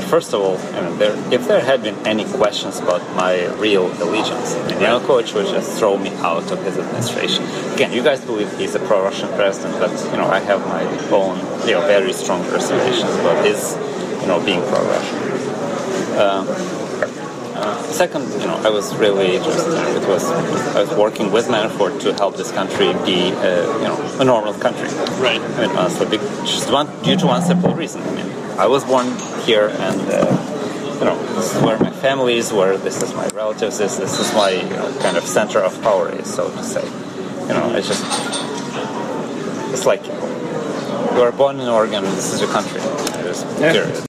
first of all, if there had been any questions about my real allegiance, Yanukovych would just throw me out of his administration. Again, you guys believe he's a pro-Russian president, but I have my own very strong reservations about his being pro-Russian. Second, I was really just I was working with Manafort to help this country be a normal country. Right. Due to one simple reason. I was born here, and this is where my family is, where this is my relatives is. This is my kind of center of power is, so to say. It's like you are born in Oregon, and this is your country. Period.